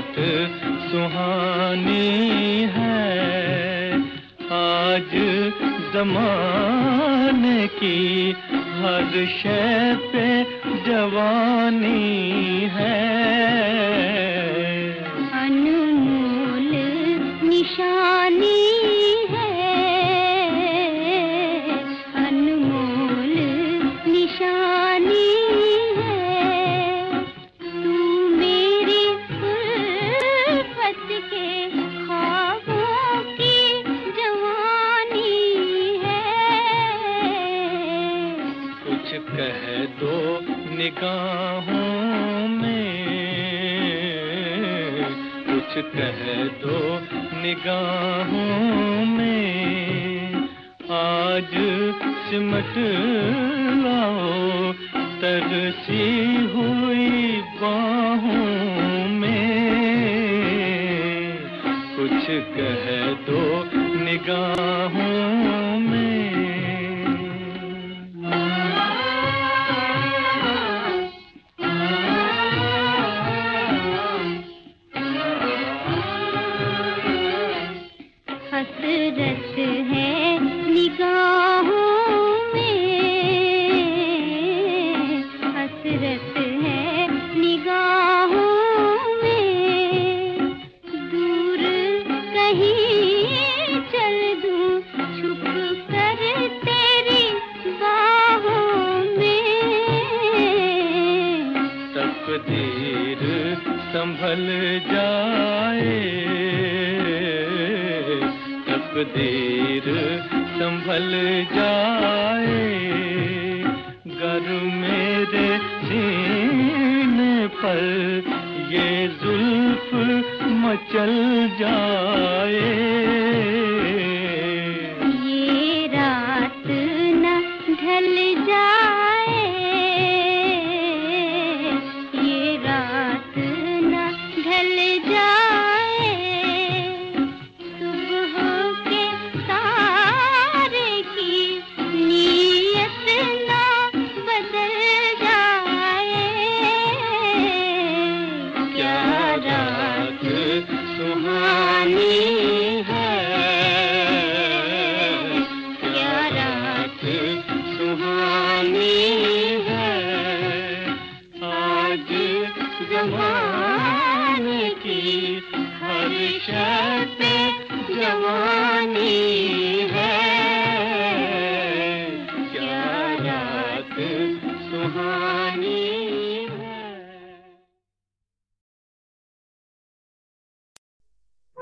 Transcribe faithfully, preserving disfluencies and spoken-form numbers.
सिमट सुहानी है। आज ज़माने की हर शय पे जवानी है। अनमोल निशानी है, अनमोल निशानी है। तू मेरी उल्फत के ख्वाबों की जवानी है। कुछ कह दो निगाहों में, कुछ कह दो निगाहों में। आज सिमट लाओ तरसी हुई बाहों में। कुछ कह दो निगाहों में। हसरत है निगाहों में, हसरत है निगाहों में। दूर कहीं चल दूं छुप कर तेरी बाहों में। तकदीर संभल जाए, तकदीर संभल जाए। गर मेरे सीने पर ये जुल्फ मचल जाए। ये रात न ढल जाए, ये रात न ढल जाए। सुबह के तारे की नीयत ना बदल जाए। क्या रात सुहानी है, क्या रात सुहानी है। आज ज़माने की हर शय पे जवानी